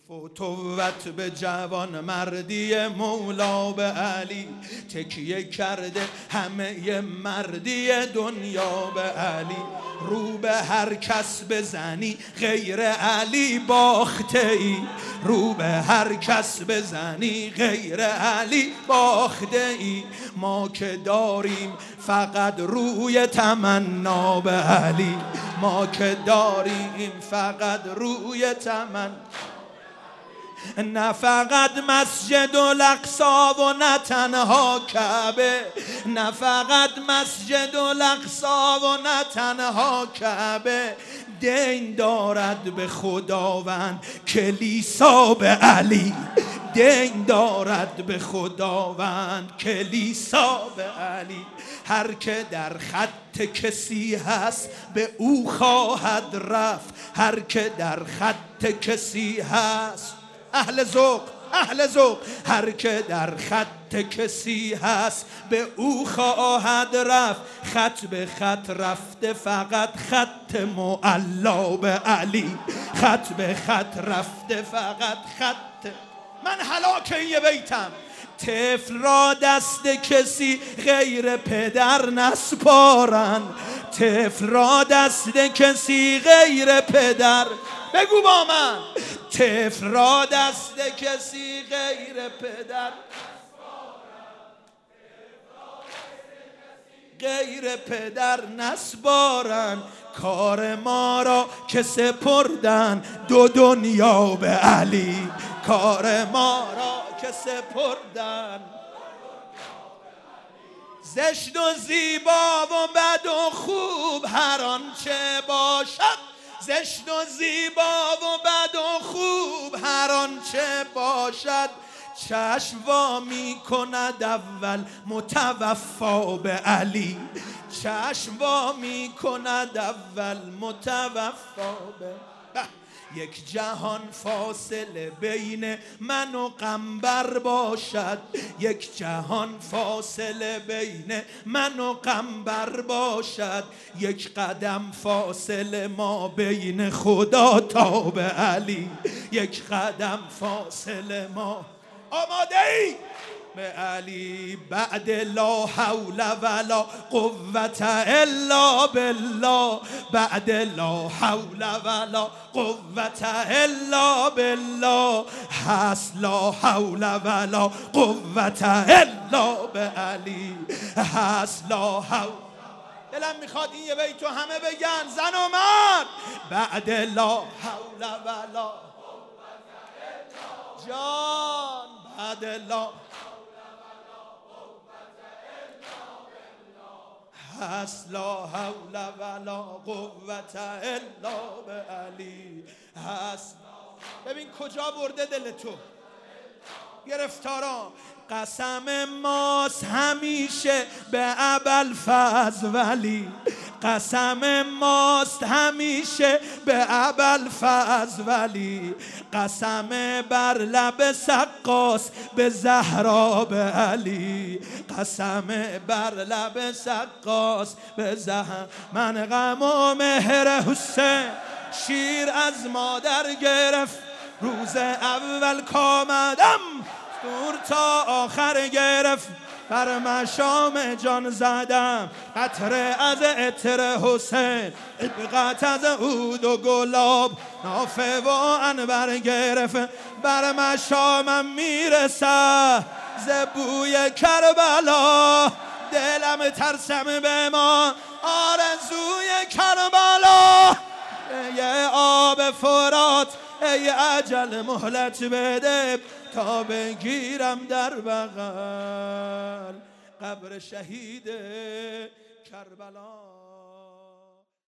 فتوت به جوان مردی مولا به علی، تکیه کرده همه مردی دنیا به علی. رو به هر کس بزنی غیر علی باخته ای، رو به هر کس بزنی غیر علی باخته ای. ما که داریم فقط روی تمنا به علی، ما که داریم فقط روی تمنا. نه فقط مسجد الاقصی و نه تنها کعبه، نه فقط مسجد الاقصی و نه تنها کعبه. دین دارد به خداوند کلیسا به علی، دین دارد به خداوند کلیسا به علی. هر که در خط کسی هست به او خواهد رفت، هر که در خط کسی هست اهل ذوق، اهل ذوق. هر که در خط کسی هست به او خواهد رفت، خط به خط رفته فقط خط معلا به علی، خط به خط رفته فقط خط. من هلاک این بیتم. طفل را دست کسی غیر پدر نسپارن، طفل را دست کسی غیر پدر، بگو با من، طفل را دست کسی غیر پدر، غیر پدر نسپارن. کار ما را که سپردن دو دنیا به علی، کار ما را که سپردن. زشت و زیبا و بد و خوب هر آنچه باشد، زشت و زیبا و بد و خوب هر آنچه باشد. چشم وا می کند اول متوفا به علی، چشم وا می کند اول متوفا به. یک جهان فاصله بین من و قنبر باشد، یک جهان فاصله بین من و قنبر باشد. یک قدم فاصله ما بین خدا تا به علی، یک قدم فاصله ما. آماده ای؟ به علی. بعد لا حول ولا قوة الا بالله، بعد لا حول ولا قوة الا بالله، هست لا حول ولا قوة الا به علی، هست لا حول. دلم میخواد این یه بیتو همه بگن، زن و مرد. بعد لا حول ولا جان، بعد لا هست لا حول ولا قوة الا به علی، هست. ببین کجا برده دل تو گرفتارا. قسم ماست همیشه به ابوالفضل ولی، قسم ماست همیشه به ابوالفضل ولی. قسم بر لب سقاس به زهرا به علی، قسم بر لب سقاس به زهرا. من غم و مهر حسین شیر از مادر گرفت، روز اول کامدم دور تا آخر گرفت. بر مشام جان زدم قطره از عطر حسین، ابقت از عود و گلاب نافه و عنبر گرفت. بر مشامم میرسه ز بوی کربلا، دلم ترسم به ما آرزوی کربلا. ای آب فرات ای اجل مهلت بده تا بگیرم در بغل قبر شهید کربلا.